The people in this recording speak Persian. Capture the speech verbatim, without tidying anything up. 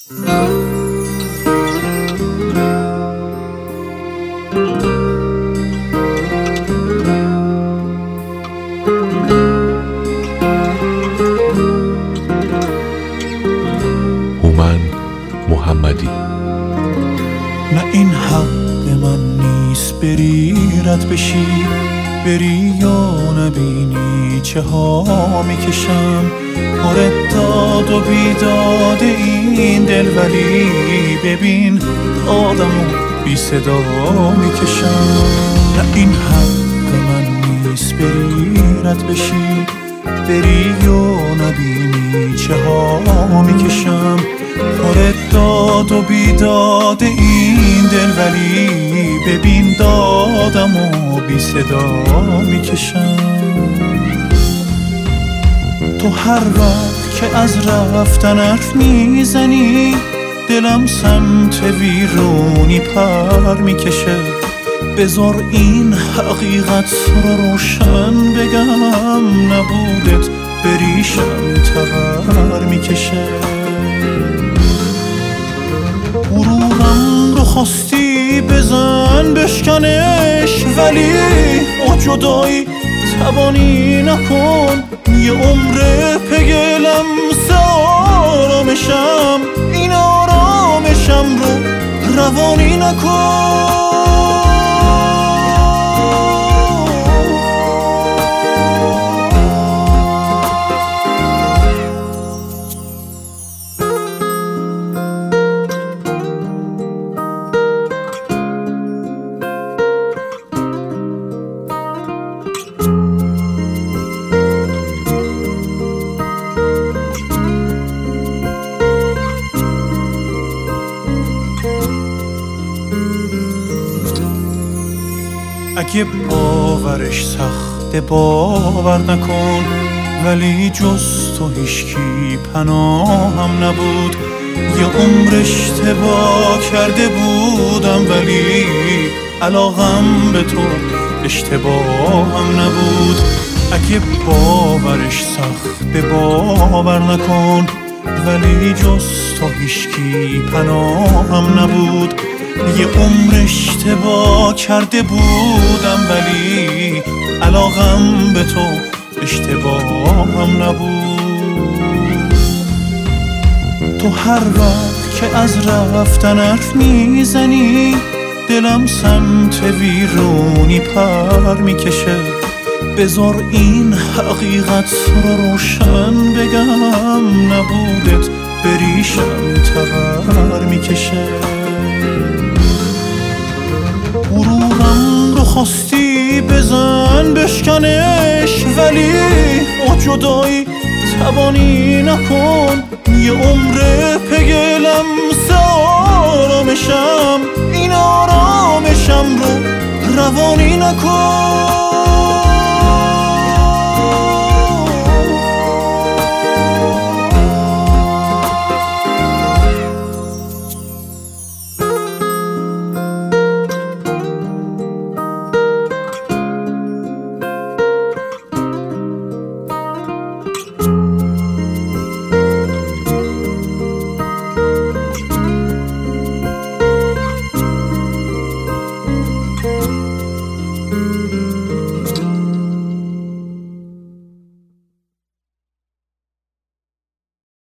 هومن محمدی. نه این حق من نیست بری رد بشی، بری یا نبینی چه ها میکشم. پر داد و بیداد این دل، ولی ببین دادم و بی صدا میکشم. نه این حق من نیست بری رد بشی، بری یا نبینی چه ها میکشم. پر داد و بیداد این دل، ولی ببین دادم و بی صدا میکشم. تو هر وقت که از رفتن حرف میزنی، دلم سمت ویرونی پر میکشه. بذار این حقیقت رو روشن بگم، نبودت بریشم تبر میکشه. غرورم رو خواستی بزن بشکنش، ولی با جدایی تبانی نکن. یه عمر پگلم سه آرامشم، این آرامشم رو روانی نکن. اگه باورش سخته باور نکن، ولی جز تو هیچکی پناهم نبود. یه عمر اشتباه کرده بودم، ولی علاقم به تو اشتباهم نبود. اگه باورش سخته باور نکن، ولی جز تو هیچکی پناهم نبود. یه عمر اشتباه کرده بودم، ولی علاقم به تو اشتباهم نبود. تو هر وقت که از رفتن حرف میزنی، دلم سمت ویرونی پر میکشه. بذار این حقیقت رو روشن بگم، نبودت بریشم تبر میکشه. غرورم رو خواستی بزن بشکنش، ولی با جدایی تبانی نکن. یه عمر پگلم سه آرامشم، این آرامشم رو روانی نکن.